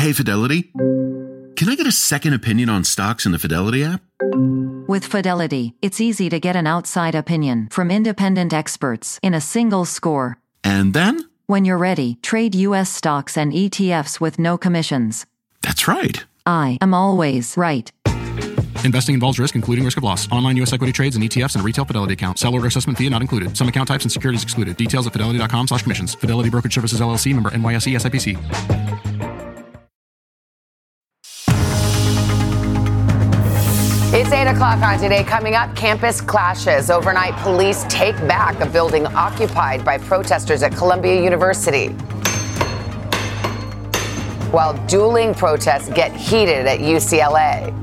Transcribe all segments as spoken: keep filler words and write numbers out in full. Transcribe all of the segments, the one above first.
Hey, Fidelity, can I get a second opinion on stocks in the Fidelity app? With Fidelity, it's easy to get an outside opinion from independent experts in a single score. And then? When you're ready, trade U S stocks and E T Fs with no commissions. That's right. I am always right. Investing involves risk, including risk of loss. Online U S equity trades and E T Fs and a retail Fidelity account. Sell order assessment fee not included. Some account types and securities excluded. Details at fidelity.com slash commissions. Fidelity Brokerage Services, L L C, member N Y S E S I P C. It's eight o'clock on Today. Coming up, campus clashes. Overnight, police take back a building occupied by protesters at Columbia University. While dueling protests get heated at U C L A.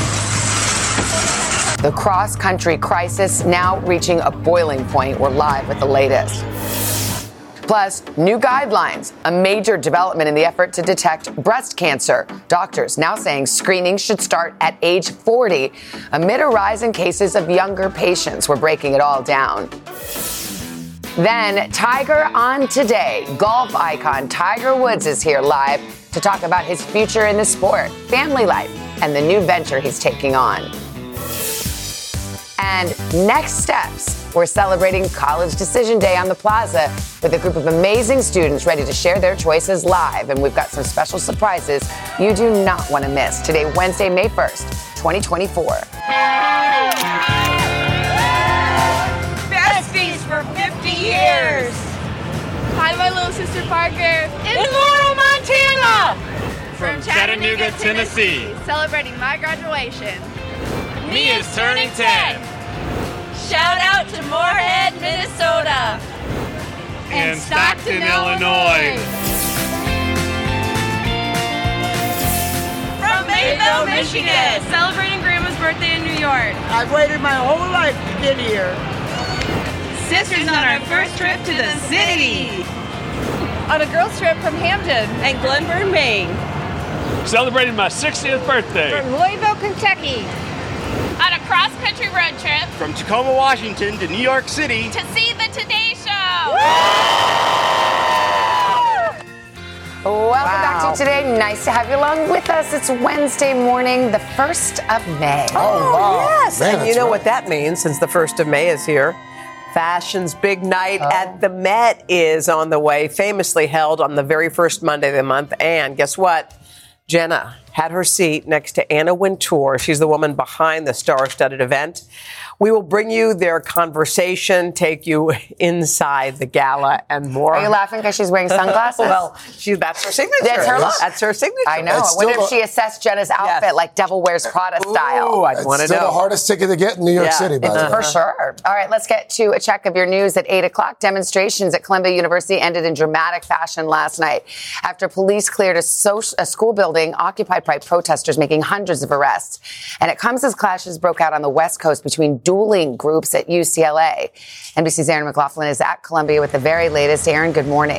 The cross-country crisis now reaching a boiling point. We're live with the latest. Plus, new guidelines, a major development in the effort to detect breast cancer. Doctors now saying screening should start at age forty amid a rise in cases of younger patients. We're breaking it all down. Then, Tiger on Today. Golf icon Tiger Woods is here live to talk about his future in the sport, family life, and the new venture he's taking on. And next steps. We're celebrating College Decision Day on the Plaza with a group of amazing students ready to share their choices live. And we've got some special surprises you do not want to miss. Today, Wednesday, May first, twenty twenty-four. Besties for fifty years. Hi, my little sister Parker. In Laurel, Montana. From Chattanooga, Tennessee. Celebrating my graduation. Me is turning ten. Shout out to Moorhead, Minnesota. And Stockton, Illinois. From Mayville, Michigan. Celebrating Grandma's birthday in New York. I've waited my whole life to get here. Sisters on our first trip to the city. On a girls' trip from Hampton and Glenburn, Maine. Celebrating my sixtieth birthday. From Louisville, Kentucky. On a cross-country road trip. From Tacoma, Washington to New York City. To see the Today Show. Welcome wow. back to Today. Nice to have you along with us. It's Wednesday morning, the first of May. Oh, wow. Yes. Man, and you know right. what that means since the first of May is here. Fashion's big night oh. at the Met is on the way, famously held on the very first Monday of the month. And guess what? Jenna had her seat next to Anna Wintour. She's the woman behind the star-studded event. We will bring you their conversation, take you inside the gala, and more. Are you laughing because she's wearing sunglasses? Well, she, that's her signature. That's her look. That's her signature. I know. I wonder if she assessed Jenna's outfit yes. like Devil Wears Prada Ooh, style. I'd want to know. It's still the hardest ticket to get in New York yeah. City, by it's the way. For sure. All right, let's get to a check of your news at eight o'clock. Demonstrations at Columbia University ended in dramatic fashion last night after police cleared a, social, a school building occupied by protesters, making hundreds of arrests. And it comes as clashes broke out on the West Coast between dueling groups at U C L A. N B C's Aaron McLaughlin is at Columbia with the very latest. Aaron, good morning.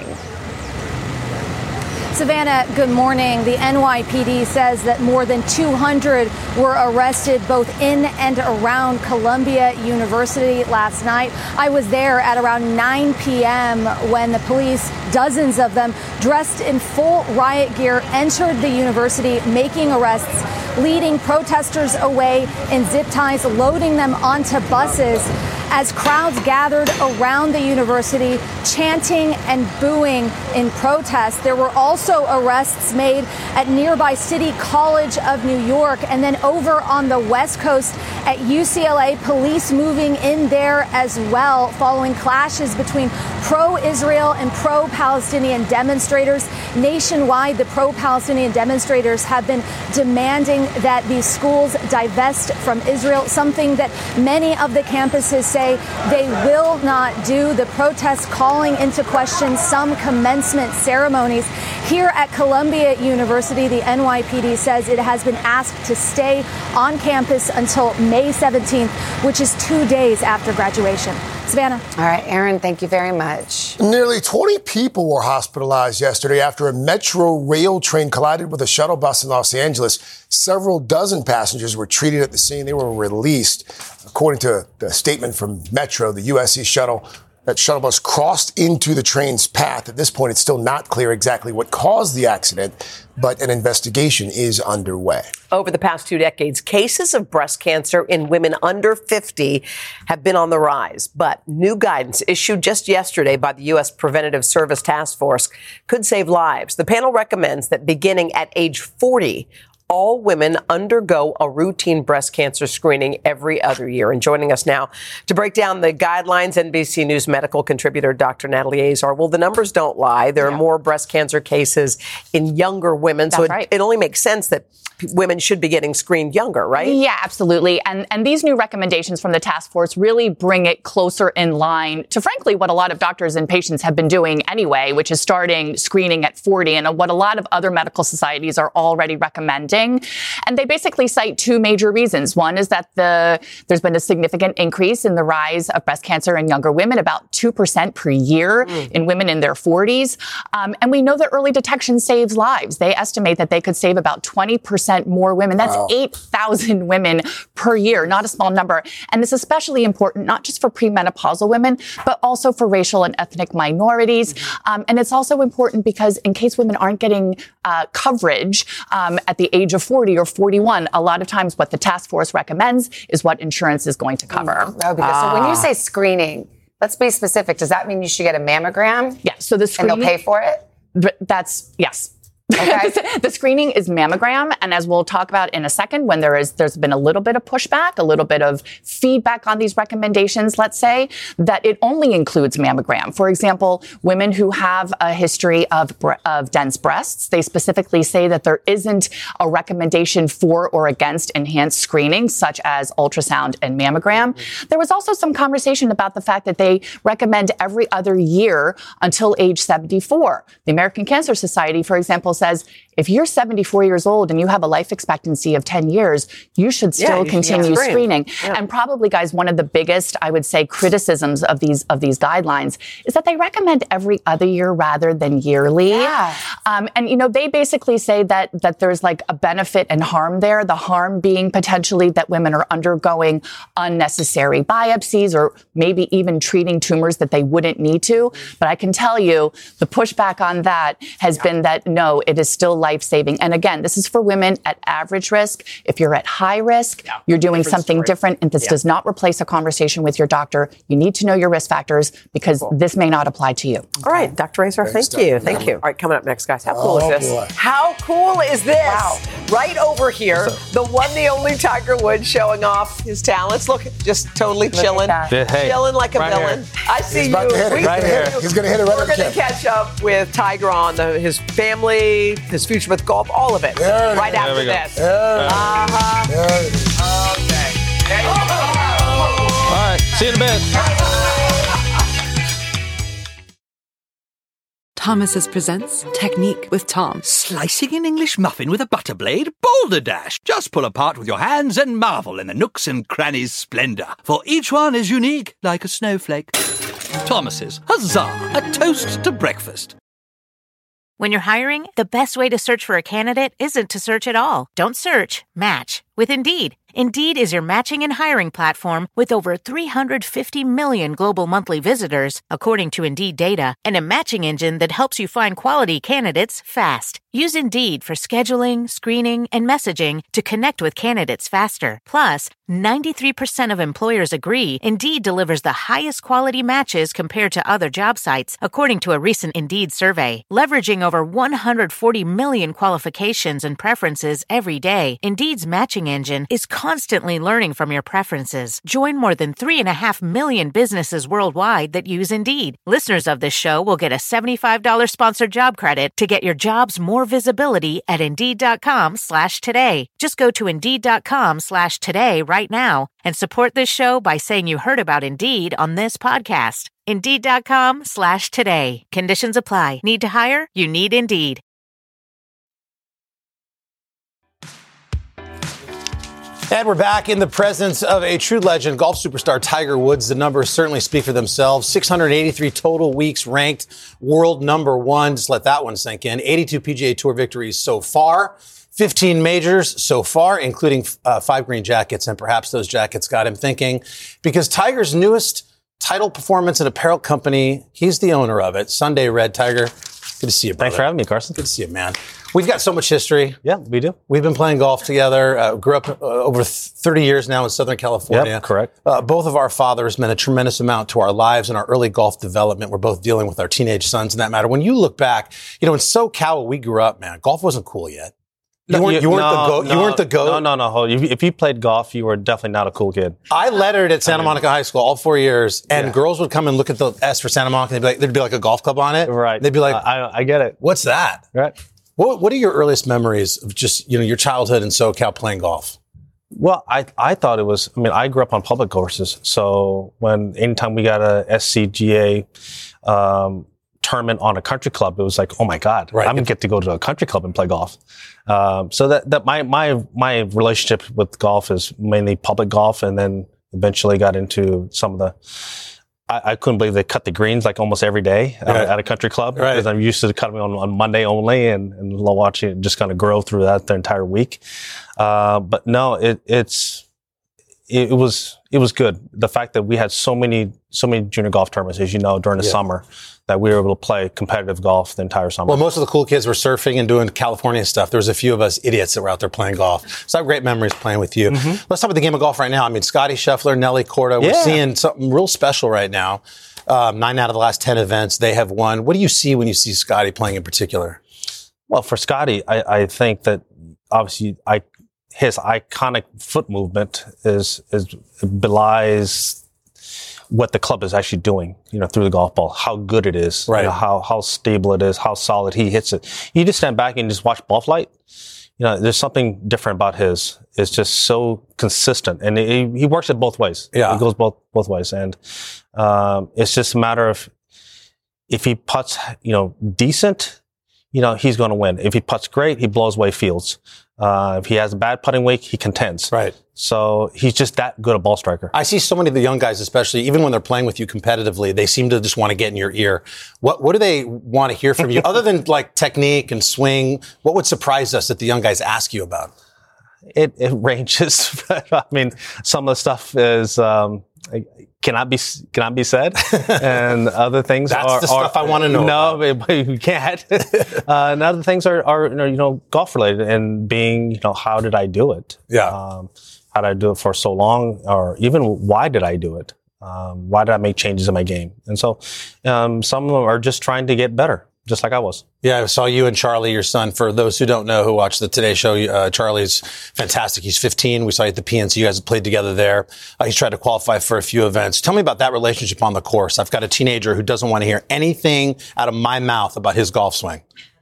Savannah, good morning. The N Y P D says that more than two hundred were arrested both in and around Columbia University last night. I was there at around nine p.m. when the police, dozens of them, dressed in full riot gear, entered the university, making arrests, leading protesters away in zip ties, loading them onto buses. As crowds gathered around the university, chanting and booing in protest. There were also arrests made at nearby City College of New York, and then over on the West Coast at U C L A, police moving in there as well, following clashes between pro-Israel and pro-Palestinian demonstrators. Nationwide, the pro-Palestinian demonstrators have been demanding that these schools divest from Israel, something that many of the campuses say they will not do. The protests calling into question some commencement ceremonies. Here at Columbia University, the N Y P D says it has been asked to stay on campus until May seventeenth, which is two days after graduation. Savannah. All right, Aaron, thank you very much. Nearly twenty people were hospitalized yesterday after a Metro rail train collided with a shuttle bus in Los Angeles. Several dozen passengers were treated at the scene. They were released. According to the statement from Metro, the U S C shuttle That shuttle bus crossed into the train's path. At this point, it's still not clear exactly what caused the accident, but an investigation is underway. Over the past two decades, cases of breast cancer in women under fifty have been on the rise. But new guidance issued just yesterday by the U S Preventative Service Task Force could save lives. The panel recommends that beginning at age forty, all women undergo a routine breast cancer screening every other year. And joining us now to break down the guidelines, N B C News medical contributor Doctor Natalie Azar. Well, the numbers don't lie. There yeah. are more breast cancer cases in younger women. That's so it, right. it only makes sense that women should be getting screened younger, right? Yeah, absolutely. And and these new recommendations from the task force really bring it closer in line to, frankly, what a lot of doctors and patients have been doing anyway, which is starting screening at forty, and what a lot of other medical societies are already recommending. And they basically cite two major reasons. One is that the there's been a significant increase in the rise of breast cancer in younger women, about two percent per year mm. in women in their forties. Um, and we know that early detection saves lives. They estimate that they could save about twenty percent more women. That's wow. eight thousand women per year, not a small number. And it's especially important, not just for premenopausal women, but also for racial and ethnic minorities. Mm-hmm. Um, and it's also important because in case women aren't getting uh, coverage um, at the age of forty or forty-one, a lot of times what the task force recommends is what insurance is going to cover. Mm-hmm. Oh, because ah. so when you say screening, let's be specific. Does that mean you should get a mammogram? Yeah. So the screening, and they'll pay for it? That's yes. Okay. The screening is mammogram, and as we'll talk about in a second, when there is, there's been a little bit of pushback, a little bit of feedback on these recommendations, let's say, that it only includes mammogram. For example, women who have a history of, of dense breasts, they specifically say that there isn't a recommendation for or against enhanced screening, such as ultrasound and mammogram. Mm-hmm. There was also some conversation about the fact that they recommend every other year until age seventy-four. The American Cancer Society, for example, says if you're seventy-four years old and you have a life expectancy of ten years, you should still yeah, you continue screen. screening. Yeah. And probably, guys, one of the biggest, I would say, criticisms of these of these guidelines is that they recommend every other year rather than yearly. Yeah. Um, and, you know, they basically say that that there's like a benefit and harm there. The harm being potentially that women are undergoing unnecessary biopsies or maybe even treating tumors that they wouldn't need to. But I can tell you the pushback on that has yeah. been that, no, it is still life-saving. And again, this is for women at average risk. If you're at high risk, yeah. you're doing different something story. different, and this yeah. does not replace a conversation with your doctor. You need to know your risk factors because cool. this may not apply to you. All right, Doctor Azar, thank you. You. Thank you. All right, coming up next, guys. How cool oh, is this? Boy. How cool is this? Wow. Right over here, the one, the only Tiger Woods showing off his talents. Look, just totally chilling. Hey, chilling like a right villain. Here. I see He's you. About to hit it. We, right here. He's going to hit it right We're going to catch up with Tiger on the, his family, his future with golf, all of it. There right it after there this. There uh-huh. There it is. Okay. There you go. All right. See you in a bit. Thomas's presents Technique with Tom. Slicing an English muffin with a butter blade? Boulder Dash! Just pull apart with your hands and marvel in the nooks and crannies' splendor. For each one is unique, like a snowflake. Thomas's, huzzah! A toast to breakfast. When you're hiring, the best way to search for a candidate isn't to search at all. Don't search, match with Indeed. Indeed is your matching and hiring platform with over three hundred fifty million global monthly visitors, according to Indeed data, and a matching engine that helps you find quality candidates fast. Use Indeed for scheduling, screening, and messaging to connect with candidates faster. Plus, ninety-three percent of employers agree Indeed delivers the highest quality matches compared to other job sites, according to a recent Indeed survey. Leveraging over one hundred forty million qualifications and preferences every day, Indeed's matching engine is constantly learning from your preferences. Join more than three and a half million businesses worldwide that use Indeed. Listeners of this show will get a seventy-five dollars sponsored job credit to get your jobs more visibility at Indeed.com slash today. Just go to Indeed.com slash today right now and support this show by saying you heard about Indeed on this podcast. Indeed.com slash today. Conditions apply. Need to hire? You need Indeed. And we're back in the presence of a true legend, golf superstar Tiger Woods. The numbers certainly speak for themselves. six hundred eighty-three total weeks ranked world number one. Just let that one sink in. eighty-two P G A Tour victories so far. fifteen majors so far, including uh, five green jackets. And perhaps those jackets got him thinking, because Tiger's newest Title Performance and Apparel Company. He's the owner of it. Sunday Red Tiger. Good to see you, brother. Thanks for having me, Carson. Good to see you, man. We've got so much history. Yeah, we do. We've been playing golf together. Uh, grew up uh, over thirty years now in Southern California. Yep, correct. Uh, both of our fathers meant a tremendous amount to our lives and our early golf development. We're both dealing with our teenage sons in that matter. When you look back, you know, in SoCal where we grew up, man, golf wasn't cool yet. You weren't, you weren't no, the goat. No, you weren't the goat. No, no, no. Hold. If, if you played golf, you were definitely not a cool kid. I lettered at Santa Monica High School all four years, and yeah. girls would come and look at the S for Santa Monica, and they'd be like, there'd be like a golf club on it. Right. They'd be like, I, I get it. What's that? Right. What What are your earliest memories of just, you know, your childhood in SoCal playing golf? Well, I, I thought it was, I mean, I grew up on public courses. So when, anytime we got a S C G A, um, tournament on a country club, it was like, oh my God, right. I'm going to get to go to a country club and play golf. Um, so that, that my, my, my relationship with golf is mainly public golf, and then eventually got into some of the, I, I couldn't believe they cut the greens like almost every day right. at, at a country club, right. because I'm used to cutting on, on Monday only, and, and watching it just kind of grow through that the entire week. Uh, but no, it, it's, it, it was, it was good. The fact that we had so many, so many junior golf tournaments, as you know, during the yeah. summer, that we were able to play competitive golf the entire summer. Well, most of the cool kids were surfing and doing California stuff. There was a few of us idiots that were out there playing golf. So I have great memories playing with you. Mm-hmm. Let's talk about the game of golf right now. I mean, Scotty Scheffler, Nelly Korda, we're yeah. seeing something real special right now. Um, nine out of the last ten events they have won. What do you see when you see Scotty playing in particular? Well, for Scotty, I, I think that obviously I, his iconic foot movement is, is belies what the club is actually doing, you know, through the golf ball, how good it is, right. you know, how, how stable it is, how solid he hits it. You just stand back and just watch ball flight. You know, there's something different about his. It's just so consistent, and he, he works it both ways. Yeah. He goes both, both ways. And, um, it's just a matter of if he putts, you know, decent, you know, he's going to win. If he putts great, he blows away fields. Uh, if he has a bad putting week, he contends. Right. So he's just that good a ball striker. I see so many of the young guys, especially, even when they're playing with you competitively, they seem to just want to get in your ear. What What do they want to hear from you? Other than like technique and swing, what would surprise us that the young guys ask you about? It, it ranges. I mean, some of the stuff is, um, cannot be, cannot be said. And other things That's are, the stuff are, I want to know. No, but you can't. uh, and other things are, are, you know, golf related, and being, you know, how did I do it? Yeah. Um, how did I do it for so long? Or even why did I do it? Um, why did I make changes in my game? And so, um, some of them are just trying to get better, just like I was. Yeah, I saw you and Charlie, your son. For those who don't know, who watch the Today Show, uh, Charlie's fantastic. He's fifteen. We saw you at the P N C. You guys have played together there. Uh, he's tried to qualify for a few events. Tell me about that relationship on the course. I've got a teenager who doesn't want to hear anything out of my mouth about his golf swing.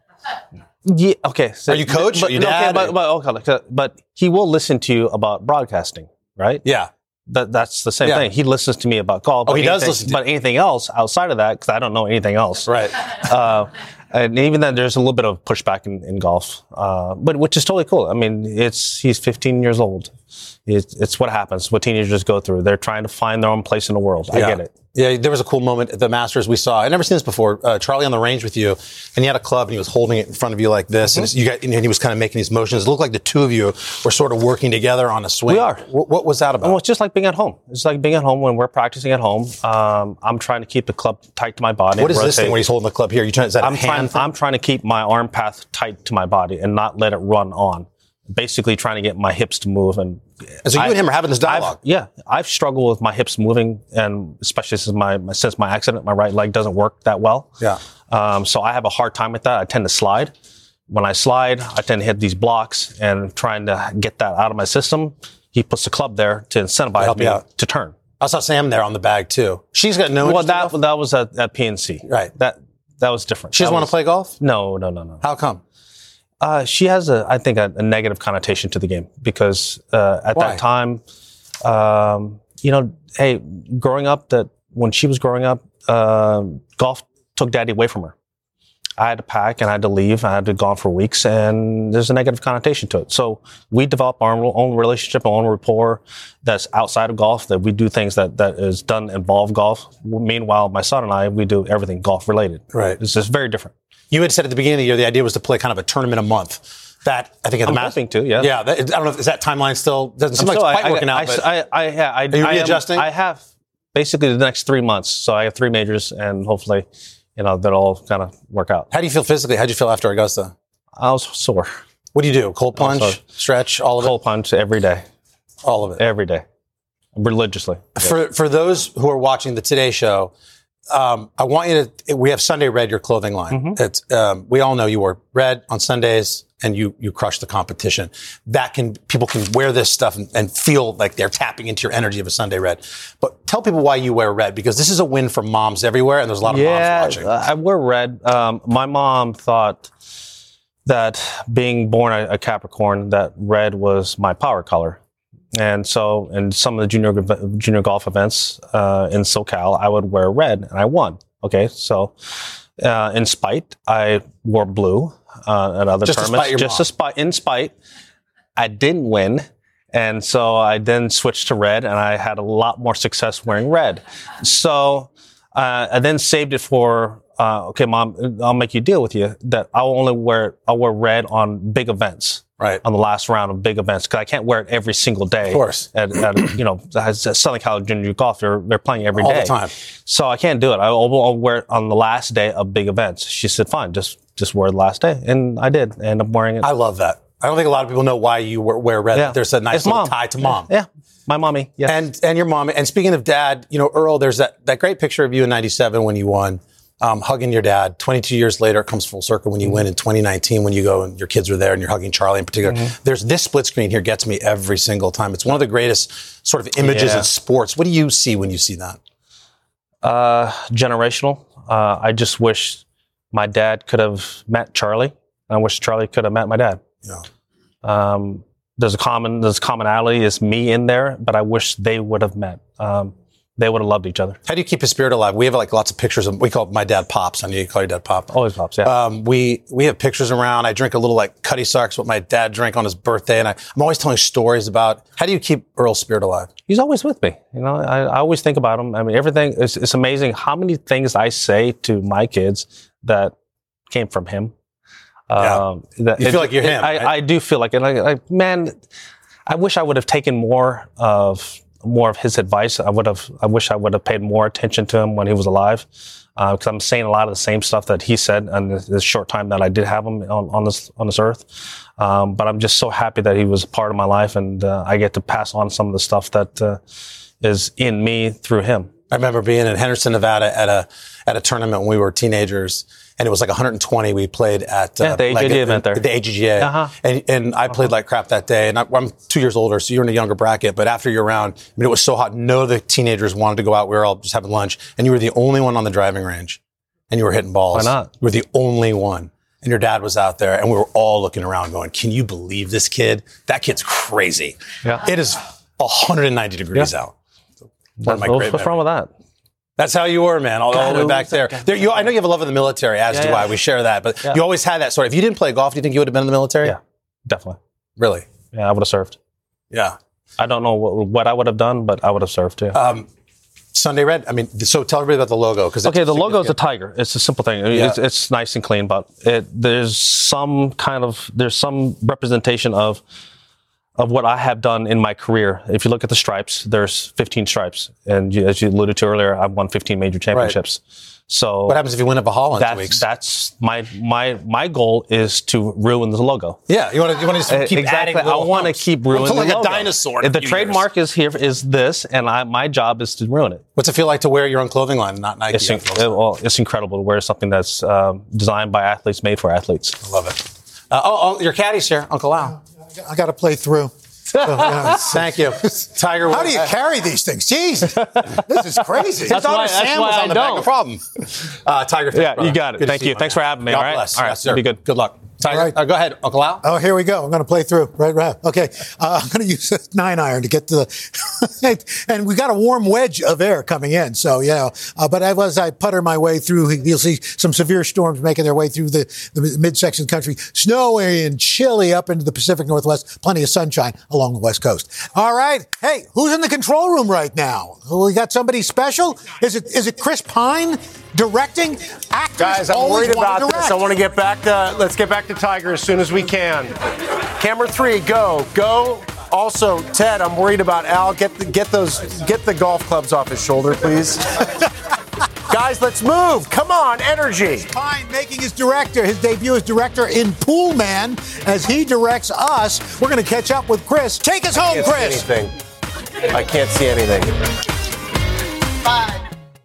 Yeah. Okay. So, are you coach? But, are you okay, dad? but, but, okay, but he will listen to you about broadcasting, right? Yeah. That, that's the same yeah. thing. He listens to me about golf. Oh, he anything, does listen to But anything else outside of that, because I don't know anything else. Right. Uh, and even then, there's a little bit of pushback in, in golf, uh, but which is totally cool. I mean, it's he's fifteen years old. It's, it's what happens, what teenagers go through. They're trying to find their own place in the world. Yeah. I get it. Yeah, there was a cool moment at the Masters we saw. I'd never seen this before. Uh, Charlie on the range with you, and he had a club, and he was holding it in front of you like this, mm-hmm. and, you got, and he was kind of making these motions. It looked like the two of you were sort of working together on a swing. We are. What, what was that about? Well, it's just like being at home. It's like being at home when we're practicing at home. Um, I'm trying to keep the club tight to my body. What is rotate. This thing when he's holding the club here? You trying, is that I'm a hand trying. thing? I'm trying to keep my arm path tight to my body and not let it run on. Basically trying to get my hips to move. And, and so you I, and him are having this dialogue. I've, yeah. I've struggled with my hips moving, and especially since my, since my accident, my right leg doesn't work that well. Yeah. Um, so I have a hard time with that. I tend to slide. When I slide, I tend to hit these blocks, and trying to get that out of my system, he puts the club there to incentivize to me out. to turn. I saw Sam there on the bag too. She's got no Well, interest that, in golf? that was at, at P N C. Right. That, that was different. She doesn't want to play golf? No, no, no, no. How come? Uh, she has a, I think, a, a negative connotation to the game because uh, at Why? that time, um, you know, hey, growing up, that when she was growing up, uh, golf took daddy away from her. I had to pack and I had to leave. I had to go on for weeks, and there's a negative connotation to it. So we develop our own relationship, our own rapport that's outside of golf, that we do things that, that is done involve golf. Meanwhile, my son and I, we do everything golf related. Right. It's just very different. You had said at the beginning of the year the idea was to play kind of a tournament a month. That I think at the I'm Masters hoping to, yeah. Yeah, that, I don't know if is that timeline still doesn't seem I'm like still, it's quite I, working I, out. But I, I, I, I, are you I readjusting? Am, I have, basically the next three months. So I have three majors, and hopefully, you know, that'll all kind of work out. How do you feel physically? How did you feel after Augusta? I was sore. What do you do? Cold plunge, stretch, all of it? Cold plunge every day. All of it? Every day. Religiously. For for those who are watching the Today Show, um, I want you to, we have Sunday Red, your clothing line. Mm-hmm. It's, um, we all know you wear red on Sundays and you, you crush the competition. That can, people can wear this stuff and, and feel like they're tapping into your energy of a Sunday Red. But tell people why you wear red, because this is a win for moms everywhere and there's a lot of yeah, moms watching. I wear red. Um, my mom thought that being born a, a Capricorn, that red was my power color. And so in some of the junior junior golf events uh, in SoCal, I would wear red, and I won. Okay, so uh, in spite, I wore blue uh, at other just tournaments. To just to spite, in spite, I didn't win, and so I then switched to red, and I had a lot more success wearing red. So uh, I then saved it for. Uh, okay, Mom, I'll make you a deal with you that I'll only wear I'll wear red on big events. Right. On the last round of big events, because I can't wear it every single day. Of course. At, at you know, at Southern Cal Junior Golf, they're, they're playing every All day. the time. So I can't do it. I'll, I'll wear it on the last day of big events. She said, fine, just, just wear it the last day. And I did end up wearing it. I love that. I don't think a lot of people know why you wear, wear red. Yeah. There's a nice It's little mom. tie to mom. Yeah. My mommy. Yes. And, and your mom. And speaking of dad, you know, Earl, there's that, that great picture of you in ninety-seven when you won. Um, hugging your dad. twenty-two years later, it comes full circle when you mm-hmm. win in twenty nineteen when you go and your kids were there and you're hugging Charlie in particular. Mm-hmm. There's this split screen here gets me every single time. It's one of the greatest sort of images yeah. in sports. What do you see when you see that? Uh, generational. Uh, I just wish my dad could have met Charlie. I wish Charlie could have met my dad. Yeah. Um, there's a common, there's commonality is me in there, but I wish they would have met. Um, They would have loved each other. How do you keep his spirit alive? We have like lots of pictures of, we call my dad Pops. I know you call your dad Pop. Always Pops, yeah. Um, we, we have pictures around. I drink a little like Cuddy Sarks, what my dad drank on his birthday. And I, I'm always telling stories about how do you keep Earl's spirit alive? He's always with me. You know, I, I always think about him. I mean, everything, it's, it's amazing how many things I say to my kids that came from him. Yeah. Um, that you it, feel like you're it, him. I, right? I do feel like it. Like, like, man, I wish I would have taken more of, more of his advice. I would have, I wish I would have paid more attention to him when he was alive. Uh, cause I'm saying a lot of the same stuff that he said in this, this short time that I did have him on, on this, on this earth. Um, but I'm just so happy that he was a part of my life and, uh, I get to pass on some of the stuff that, uh, is in me through him. I remember being in Henderson, Nevada at a, at a tournament when we were teenagers. And it was like one hundred twenty. We played at yeah, uh, the A G G A event there. The A G G A. Uh-huh. And, and I played uh-huh. like crap that day. And I, I'm two years older, so you're in a younger bracket. But after you're around, I mean, it was so hot. None of the teenagers wanted to go out. We were all just having lunch. And you were the only one on the driving range. And you were hitting balls. Why not? You were the only one. And your dad was out there. And we were all looking around going, can you believe this kid? That kid's crazy. Yeah. It is one hundred ninety degrees yeah. out. So What's, what's wrong with that? That's how you were, man, all, all the way back there. there you, I know you have a love of the military, as yeah, do yeah. I. We share that. But yeah. you always had that sort of, if you didn't play golf, do you think you would have been in the military? Yeah, definitely. Really? Yeah, I would have served. Yeah. I don't know what, what I would have done, but I would have served, too. Um, Sunday Red, I mean, so tell everybody about the logo. Cause okay, the logo is a tiger. It's a simple thing. Yeah. It's, it's nice and clean, but it, there's some kind of, there's some representation of, of what I have done in my career. If you look at the stripes, there's fifteen stripes. And you, as you alluded to earlier, I've won fifteen major championships. Right. So what happens if you win at Valhalla in that's, two weeks? That's my, my, my goal is to ruin the logo. Yeah. You want to, you want to just keep exactly. adding I want to keep ruining like the logo. Like a dinosaur. The trademark years. is here, is this, and I, my job is to ruin it. What's it feel like to wear your own clothing line, not Nike? It's, inc- it, well, it's incredible to wear something that's um, designed by athletes, made for athletes. I love it. Uh, oh, oh, your caddy's here, Uncle Al. I got to play through. So, yeah, thank you, Tiger. How do you carry these things? Jeez, this is crazy. That's why, that's Sam why was on I the don't. Back. No problem. Uh, Tiger. Yeah, brother. you got it. Good Thank you. you, Thanks for having me. God all right. Bless. All right. Yes, sir. Be good. Good luck. Tiger. Right. Uh, go ahead, Uncle Al. Oh, here we go. I'm going to play through. Right, right. Okay. Uh, I'm going to use a nine iron to get to the, and we got a warm wedge of air coming in. So, you know, uh, but as I putter my way through, you'll see some severe storms making their way through the, the midsection country. Snowy and chilly up into the Pacific Northwest. Plenty of sunshine along the West Coast. All right. Hey, who's in the control room right now? We got somebody special? Is it, is it Chris Pine directing? Actors Guys, I'm always worried about want to this. I want to get back to, let's get back to Tiger as soon as we can. Camera three, go. Go Also, Ted, I'm worried about Al. Get the, get those get the golf clubs off his shoulder, please. Guys, let's move. Come on, energy. Pine making his director, his debut as director in Pool Man as he directs us. We're going to catch up with Chris. Take us home, I can't Chris. See anything. I can't see anything. Bye.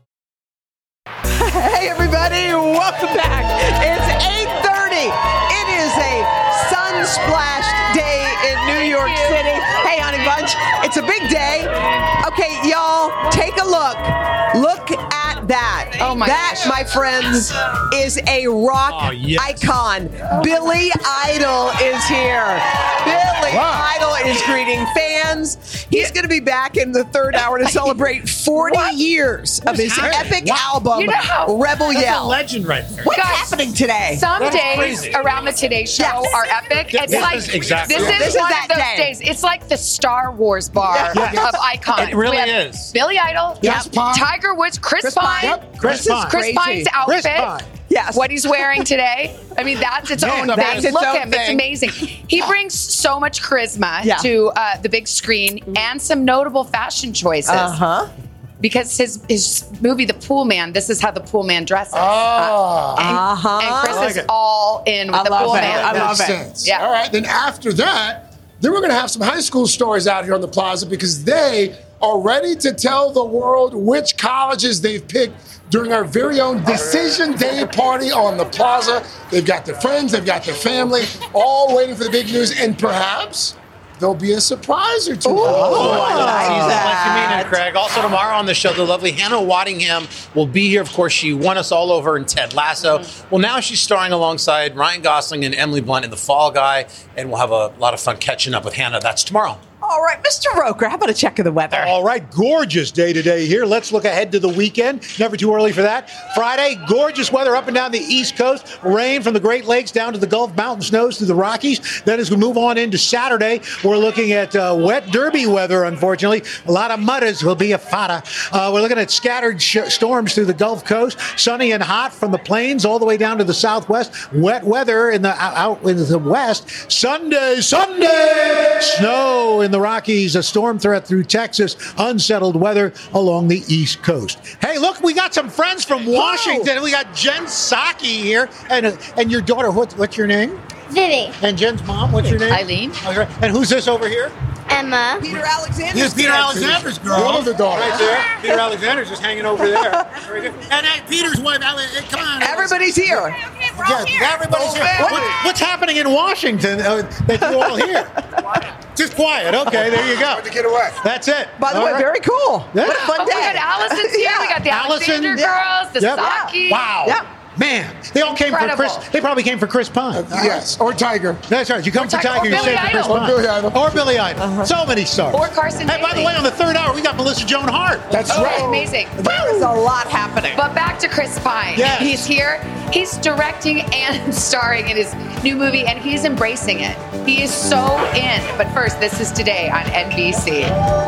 Hey, everybody. Welcome back. It's eight thirty. It is a sun-splashed day in New York City. Hey, Honey Bunch, it's a big day. Okay, y'all, take a look. Look at that. Oh, my That, gosh. my friends, is a rock Oh, yes. icon. Billy Idol is here. Billy Wow. Idol is greeting fans. He's going to be back in the third hour to celebrate forty years of his epic album, You know how- Rebel That's Yell. a legend right there. What's Guys, happening today? Some That is days crazy. around the Today Show Yes. are epic. It's This like is exactly this right. is This is one that of those day. days. It's like the Star Wars bar Yes. of icons. It really We have is. Billy Idol, Yes, yep. Pine. Tiger Woods, Chris, Chris Pine. Pine. Yep, Chris This is Pine. Chris Crazy. Pine's Chris outfit. Pine. Yes. What he's wearing today. I mean, that's its Man, own that's thing. its Look own at him. It's thing. amazing. He brings so much charisma Yeah. to uh, the big screen and some notable fashion choices. Uh-huh. Because his his movie, The Pool Man, this is how the Pool Man dresses. Oh. And, Uh-huh. and Chris I like is it. all in with I the love Pool it. Man. I love Makes it. sense. Yeah. All right. Then after that, then we're going to have some high school stories out here on the plaza because they are ready to tell the world which colleges they've picked during our very own Decision Day party on the plaza. They've got their friends, they've got their family, all waiting for the big news, and perhaps there'll be a surprise or two. Oh, I like Season that. like you mean it, Craig. Also tomorrow on the show, the lovely Hannah Waddingham will be here. Of course, she won us all over in Ted Lasso. Well, now she's starring alongside Ryan Gosling and Emily Blunt in The Fall Guy, and we'll have a lot of fun catching up with Hannah. That's tomorrow. All right, Mister Roker, how about a check of the weather? All right, gorgeous day today here. Let's look ahead to the weekend. Never too early for that. Friday, gorgeous weather up and down the East Coast. Rain from the Great Lakes down to the Gulf, mountain snows to the Rockies. Then as we move on into Saturday, we're looking at uh, wet derby weather, unfortunately. A lot of mudders will be a fada. Uh, we're looking at scattered sh- storms through the Gulf Coast. Sunny and hot from the plains all the way down to the southwest. Wet weather in the out in the west. Sunday, Sunday, snow in the Rockies, a storm threat through Texas, unsettled weather along the East Coast. Hey, look, we got some friends from Washington. We got Jen Psaki here, and and your daughter. What, what's your name? Vivi. And Jen's mom. What's your name? Eileen. Okay. And who's this over here? Emma. Peter Alexander. Here's Peter Alexander's girl. One of the daughters. Right there. Peter Alexander's just hanging over there. Very good. And uh, Peter's wife. Ale- hey, come on. Everybody's here. Yeah, everybody's here. What, what's happening in Washington uh, that you're all here? Just quiet. Okay, there you go. To get away. That's it. By the All way, right. very cool. Yeah. What a fun Oh, we day. got Allison's here. We got the Allison, Alexander yeah. girls, the Yep. Psaki. Wow. Yep. Man, they all came Incredible. for Chris. They probably came for Chris Pine. Yes, or Tiger. That's right. You come for Tiger- Tiger, or you Billy stay for Chris Idol. Pine. Or Billy Idol. Or Billy Idol. So many stars. Or Carson Hey, by the Daly. way, on the third hour, we got Melissa Joan Hart. That's Oh, right. amazing. There is a lot happening. But back to Chris Pine. Yes. He's here. He's directing and starring in his new movie, and he's embracing it. He is so in. But first, this is Today on N B C.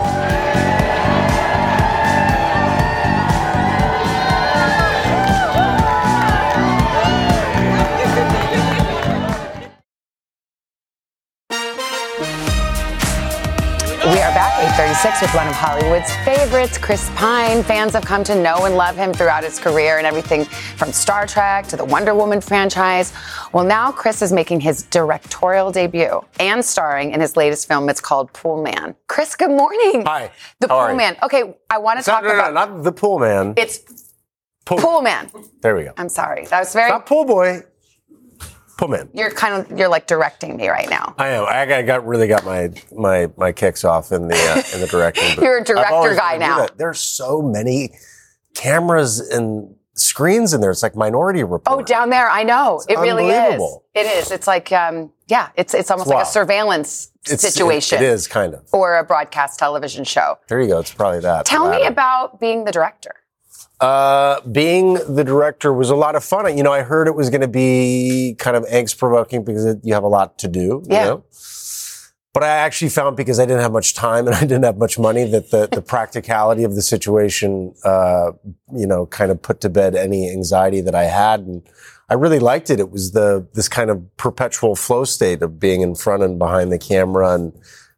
We are back, eight thirty-six, with one of Hollywood's favorites, Chris Pine. Fans have come to know and love him throughout his career and everything from Star Trek to the Wonder Woman franchise. Well, now Chris is making his directorial debut and starring in his latest film. It's called Pool Man. Chris, good morning. Hi. The How are Pool you? Man. Okay, I want to It's not- talk no, no, about... no, not the pool man. It's Pool. Pool Man. There we go. I'm sorry. That was very... Not pool boy. Pool man. You're kind of, you're like directing me right now. I am. I got, got really got my my my kicks off in the uh, in the directing. booth. You're a I've director always guy wanted to do now. that. There's so many cameras and screens in there. It's like Minority Report. Oh, down there, I know. It's it really is. unbelievable. It is. It's like, um, yeah, it's it's almost It's like a wild. surveillance It's- situation. It, it is kind of. Or a broadcast television show. There you go. It's probably that. Tell the me latter. about being the director. Uh, being the director was a lot of fun. You know, I heard it was going to be kind of angst provoking because it, you have a lot to do. Yeah. You know? But I actually found, because I didn't have much time and I didn't have much money, that the, the practicality of the situation, uh, you know, kind of put to bed any anxiety that I had. And I really liked it. It was the, this kind of perpetual flow state of being in front and behind the camera and,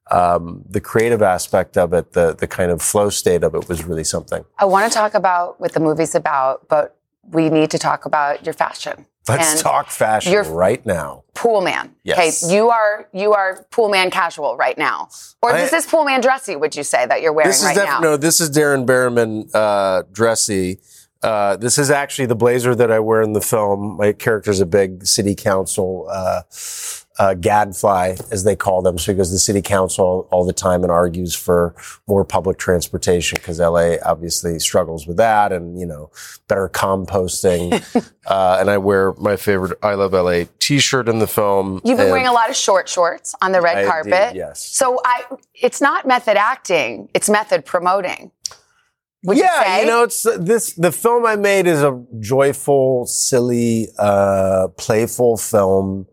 um, the creative aspect of it, the the kind of flow state of it was really something. I want to talk about what the movie's about, but we need to talk about your fashion. Let's and talk fashion right now. Pool man. Yes. Okay, you are you are pool man casual right now, or I, is this pool man dressy? Would you say that you're wearing this is right def- now? No, this is Darren Berriman uh, dressy. Uh, this is actually the blazer that I wear in the film. My character's a big city council uh, uh, gadfly, as they call them. So he goes to the city council all, all the time and argues for more public transportation because L A obviously struggles with that, and you know, better composting. uh, and I wear my favorite "I Love L A" T-shirt in the film. You've been and wearing a lot of short shorts on the red I carpet. did, yes. So I, it's not method acting; it's method promoting. Would yeah, you say? you know, it's uh, this. The film I made is a joyful, silly, uh, playful film,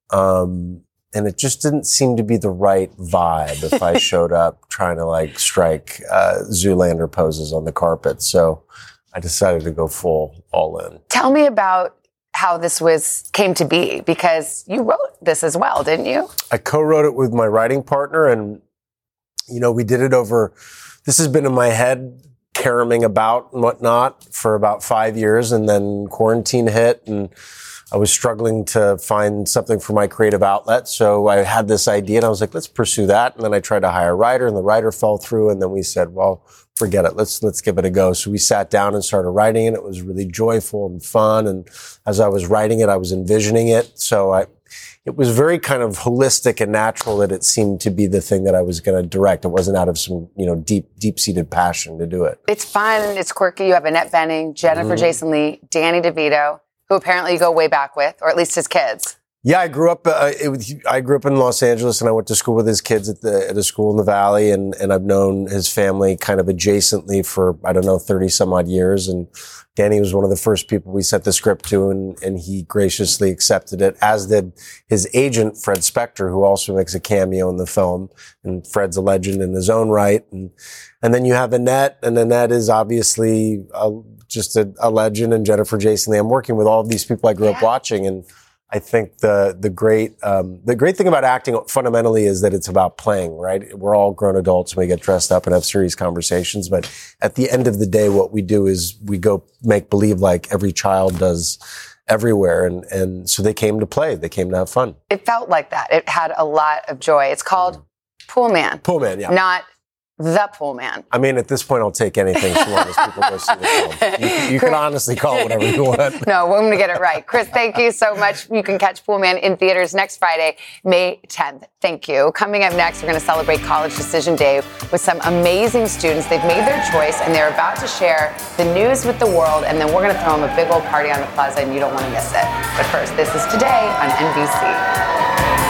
um, and it just didn't seem to be the right vibe if I showed up trying to like strike uh, Zoolander poses on the carpet. So I decided to go full all in. Tell me about how this was came to be, because you wrote this as well, didn't you? I co-wrote it with my writing partner, and you know, we did it over. This has been in my head, caromming about and whatnot for about five years. And then quarantine hit and I was struggling to find something for my creative outlet. So I had this idea and I was like, let's pursue that. And then I tried to hire a writer and the writer fell through. And then we said, well, forget it. Let's, let's give it a go. So we sat down and started writing it. It was really joyful and fun. And as I was writing it, I was envisioning it. So I, it was very kind of holistic and natural that it seemed to be the thing that I was going to direct. It wasn't out of some, you know, deep, deep-seated passion to do it. It's fun. It's quirky. You have Annette Bening, Jennifer Mm-hmm. Jason Leigh, Danny DeVito, who apparently you go way back with, or at least his kids. Yeah, I grew up. Uh, it was, I grew up in Los Angeles, and I went to school with his kids at the at a school in the Valley, and and I've known his family kind of adjacently for I don't know thirty some odd years. And Danny was one of the first people we sent the script to, and and he graciously accepted it, as did his agent Fred Spector, who also makes a cameo in the film. And Fred's a legend in his own right. And and then you have Annette, and Annette is obviously a, just a, a legend, and Jennifer Jason Leigh. I'm working with all of these people I grew up watching, and I think the the great um, the great thing about acting fundamentally is that it's about playing, right? We're all grown adults and we get dressed up and have serious conversations, but at the end of the day, what we do is we go make believe like every child does everywhere, and and so they came to play, they came to have fun. It felt like that. It had a lot of joy. It's called Pool Man. Pool Man, yeah. Not The Pool Man. I mean, at this point, I'll take anything so long as people go see the film. You, you can honestly call it whatever you want. No, we're going to get it right. Chris, thank you so much. You can catch Pool Man in theaters next Friday, May tenth. Thank you. Coming up next, we're going to celebrate College Decision Day with some amazing students. They've made their choice, and they're about to share the news with the world, and then we're going to throw them a big old party on the plaza, and you don't want to miss it. But first, this is Today on N B C.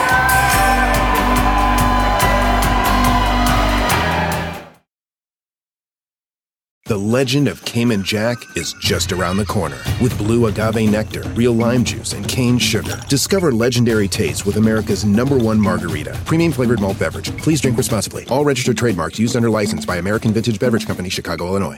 The legend of Cayman Jack is just around the corner. With blue agave nectar, real lime juice, and cane sugar. Discover legendary taste with America's number one margarita. Premium flavored malt beverage. Please drink responsibly. All registered trademarks used under license by American Vintage Beverage Company, Chicago, Illinois.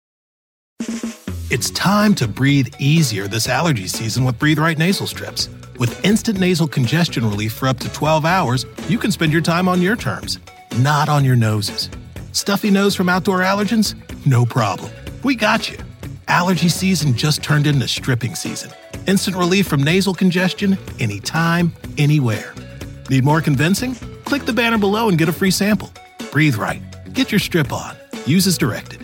It's time to breathe easier this allergy season with Breathe Right nasal strips. With instant nasal congestion relief for up to twelve hours, you can spend your time on your terms, not on your noses. Stuffy nose from outdoor allergens? No problem. We got you. Allergy season just turned into stripping season. Instant relief from nasal congestion anytime, anywhere. Need more convincing? Click the banner below and get a free sample. Breathe Right. Get your strip on. Use as directed.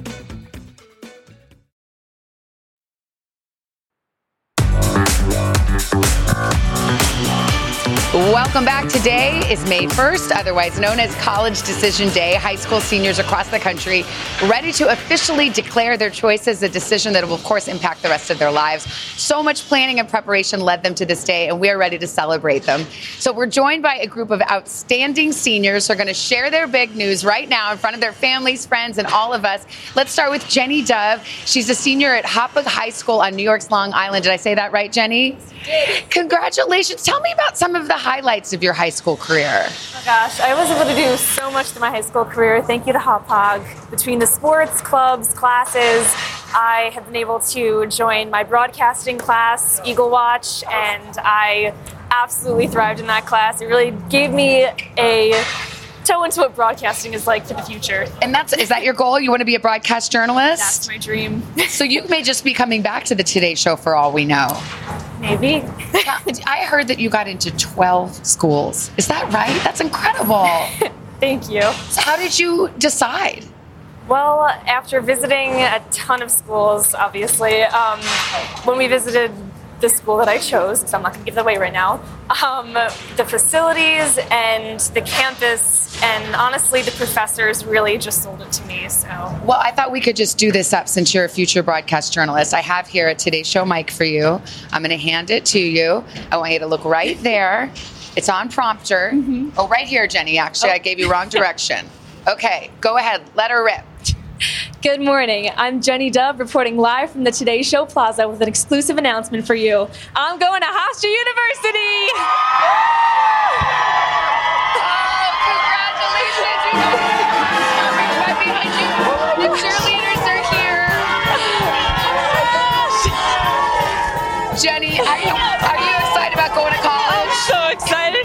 Welcome back. Today is May first, otherwise known as College Decision Day. High school seniors across the country ready to officially declare their choices, a decision that will, of course, impact the rest of their lives. So much planning and preparation led them to this day, and we are ready to celebrate them. So we're joined by a group of outstanding seniors who are going to share their big news right now in front of their families, friends, and all of us. Let's start with Jenny Dove. She's a senior at Hopwood High School on New York's Long Island. Did I say that right, Jenny? Congratulations. Tell me about some of the highlights of your high school career. Oh my gosh, I was able to do so much to my high school career. Thank you to Hauppauge. Between the sports, clubs, classes, I have been able to join my broadcasting class, Eagle Watch, and I absolutely thrived in that class. It really gave me a tiptoe into what broadcasting is like for the future. And that's is that your goal? You want to be a broadcast journalist? That's my dream. So you may just be coming back to the Today Show for all we know. Maybe. I heard that you got into twelve schools. Is that right? That's incredible. Thank you. So how did you decide? Well, after visiting a ton of schools, obviously, um, when we visited the school that I chose, because I'm not going to give that away right now, um, the facilities and the campus and honestly the professors really just sold it to me. So, well, I thought we could just do this up since you're a future broadcast journalist. I have here a Today Show mic for you. I'm going to hand it to you. I want you to look right there. It's on prompter. Mm-hmm. Oh, right here, Jenny. Actually, oh. I gave you wrong direction. Okay, go ahead. Let her rip. Good morning. I'm Jenny Dove reporting live from the Today Show Plaza with an exclusive announcement for you. I'm going to Hofstra University! Oh, congratulations! You know, right behind you. The cheerleaders are here. Jenny, are you, are you excited about going to college? I'm so excited.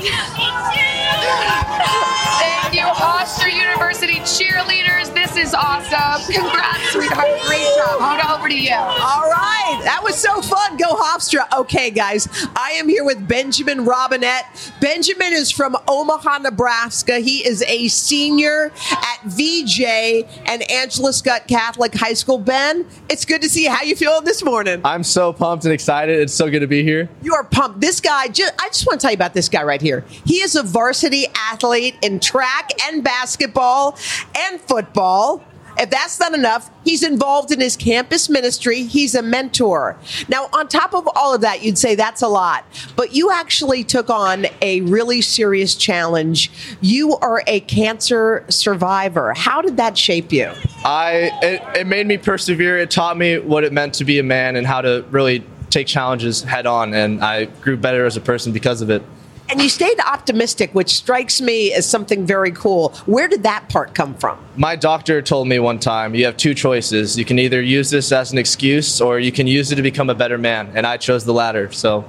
Thank you, Hofstra University cheerleaders. This is awesome. Congrats, sweetheart. Great job. Hoda, over to you. All right. That was so fun. Go Hofstra. Okay, guys. I am here with Benjamin Robinette. Benjamin is from Omaha, Nebraska. He is a senior at V J and Angela Scott Catholic High School. Ben, it's good to see you. How you feeling this morning? I'm so pumped and excited. It's so good to be here. You are pumped. This guy, just, I just want to tell you about this guy right here. He is a varsity athlete in track and basketball and football. If that's not enough, he's involved in his campus ministry. He's a mentor. Now, on top of all of that, you'd say that's a lot. But you actually took on a really serious challenge. You are a cancer survivor. How did that shape you? I it, it made me persevere. It taught me what it meant to be a man and how to really take challenges head on. And I grew better as a person because of it. And you stayed optimistic, which strikes me as something very cool. Where did that part come from? My doctor told me one time, you have two choices. You can either use this as an excuse or you can use it to become a better man. And I chose the latter, so.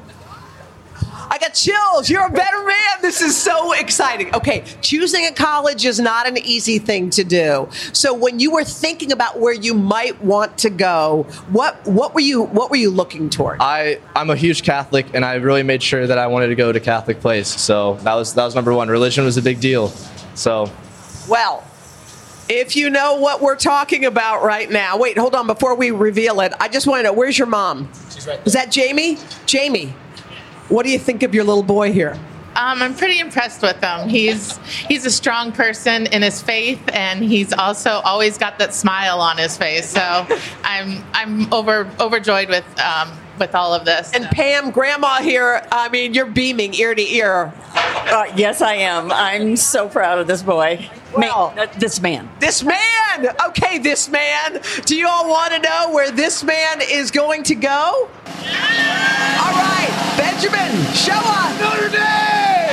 I got chills. You're a better man. This is so exciting. Okay, choosing a college is not an easy thing to do. So when you were thinking about where you might want to go, what what were you what were you looking toward? I, I'm a huge Catholic, and I really made sure that I wanted to go to Catholic place. So that was that was number one. Religion was a big deal. So, well, if you know what we're talking about right now. Wait, hold on. Before we reveal it, I just want to know, where's your mom? She's right there. Is that Jamie? Jamie. What do you think of your little boy here? Um, I'm pretty impressed with him. He's he's a strong person in his faith, and he's also always got that smile on his face. So I'm I'm over overjoyed with um, with all of this. And Pam, Grandma here. I mean, you're beaming ear to ear. Uh, yes, I am. I'm so proud of this boy. Well, Man, this man. This man. Okay, this man. Do you all want to know where this man is going to go? Yeah. All right, Benjamin, show us. Notre Dame.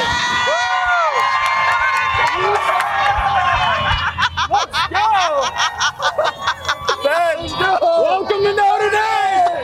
Let's go. Let's go. Welcome to Notre Dame.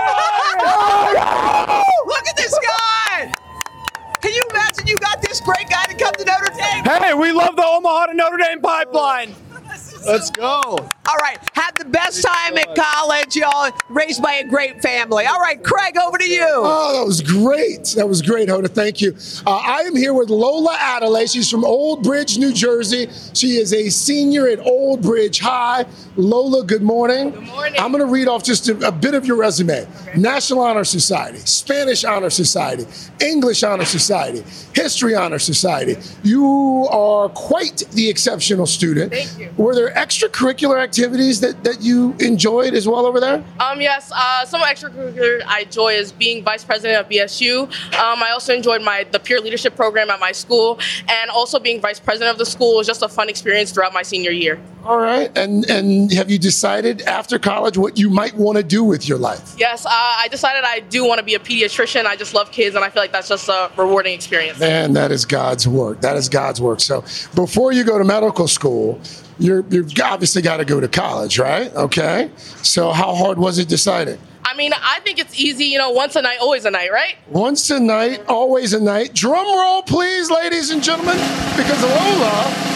Look at this guy. Can you imagine you got this great guy to come to Notre Dame? Hey, we love the Omaha to Notre Dame pipeline. Let's go. All right. Had the best time at college, y'all. Raised by a great family. All right, Craig, over to you. Oh, that was great. That was great, Hoda. Thank you. Uh, I am here with Lola Adelaide. She's from Old Bridge, New Jersey. She is a senior at Old Bridge High. Lola, good morning. Good morning. I'm going to read off just a, a bit of your resume. Okay. National Honor Society, Spanish Honor Society, English Honor Society, History Honor Society. You are quite the exceptional student. Thank you. Were there extracurricular activities that, that you enjoyed as well over there? Um, yes, uh, some extracurricular I enjoy is being vice president of B S U. Um, I also enjoyed my the peer leadership program at my school, and also being vice president of the school was just a fun experience throughout my senior year. All right, and and have you decided after college what you might want to do with your life? Yes, uh, I decided I do want to be a pediatrician. I just love kids, and I feel like that's just a rewarding experience. Man, that is God's work. That is God's work. So before you go to medical school, You're, you've obviously got to go to college, right? Okay. So how hard was it deciding? I mean, I think it's easy, you know, once a night, always a night, right? Once a night, always a night. Drum roll, please, ladies and gentlemen, because Lola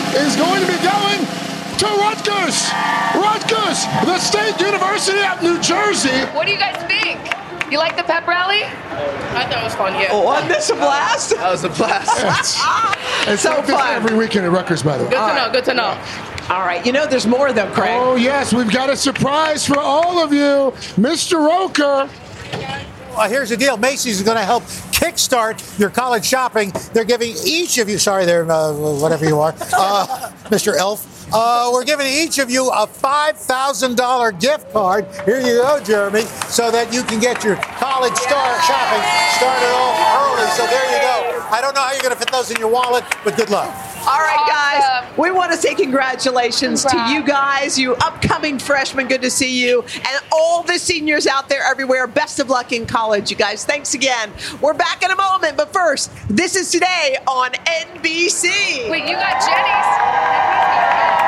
is going to be going to Rutgers. Rutgers, the State University of New Jersey. What do you guys think? You like the pep rally? I thought it was fun, yeah. Wasn't this a blast? That was a blast. It's, it's So like this fun. every weekend at Rutgers, by the way. Good to know, good to know. All right, you know there's more though, Craig. Oh, yes, we've got a surprise for all of you. Mister Roker. Well, here's the deal. Macy's is going to help kickstart your college shopping. They're giving each of you, sorry there, uh, whatever you are, uh, Mister Elf. Uh, we're giving each of you a five thousand dollars gift card. Here you go, Jeremy, so that you can get your college star shopping started off early. So there you go. I don't know how you're going to fit those in your wallet, but good luck. All right, guys, we want to say congratulations Congrats. to you guys, you upcoming freshmen. Good to see you. And all the seniors out there everywhere. Best of luck in college, you guys. Thanks again. We're back in a moment, but first, this is Today on N B C. Wait, you got Jenny's?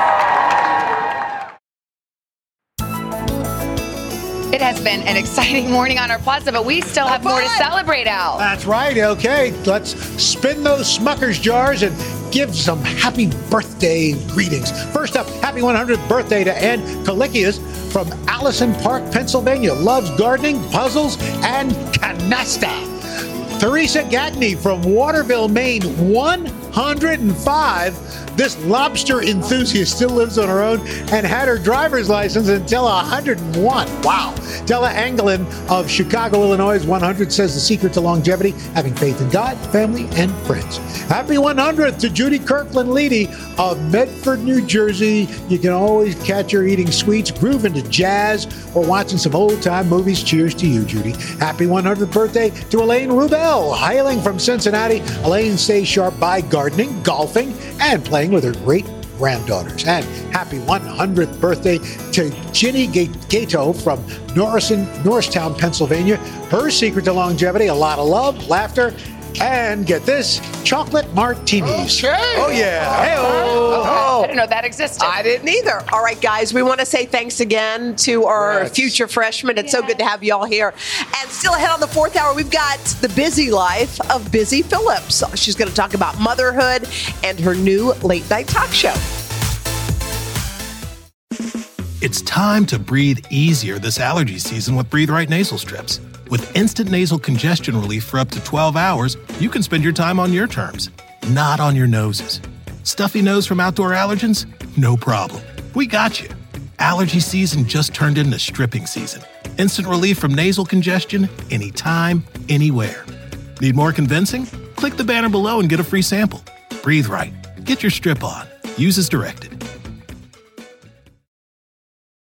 It has been an exciting morning on our plaza, but we still have more to celebrate, Al. That's right. Okay, let's spin those Smucker's jars and give some happy birthday greetings. First up, happy one hundredth birthday to Ann Kalikias from Allison Park, Pennsylvania. Loves gardening, puzzles, and canasta. Teresa Gagney from Waterville, Maine, one hundred five. This lobster enthusiast still lives on her own and had her driver's license until one hundred one. Wow. Della Anglin of Chicago, Illinois, one hundred, says the secret to longevity, having faith in God, family, and friends. Happy one hundredth to Judy Kirkland Leedy of Medford, New Jersey. You can always catch her eating sweets, grooving to jazz, or watching some old-time movies. Cheers to you, Judy. Happy one hundredth birthday to Elaine Rubel, hailing from Cincinnati. Elaine stays sharp by gardening, golfing, and playing with her great granddaughters. And happy one hundredth birthday to Ginny Gato from Norristown, Norristown, Pennsylvania. Her secret to longevity, a lot of love, laughter, and get this, chocolate martinis. Okay. Oh, yeah. Hey-o. Oh. I didn't know that existed. I didn't either. All right, guys, we want to say thanks again to our Yes. future freshmen. It's so good to have you all here. And still ahead on the fourth hour, we've got the busy life of Busy Phillips. She's going to talk about motherhood and her new late night talk show. It's time to breathe easier this allergy season with Breathe Right nasal strips. With instant nasal congestion relief for up to twelve hours, you can spend your time on your terms, not on your noses. Stuffy nose from outdoor allergens? No problem. We got you. Allergy season just turned into stripping season. Instant relief from nasal congestion anytime, anywhere. Need more convincing? Click the banner below and get a free sample. Breathe Right. Get your strip on. Use as directed.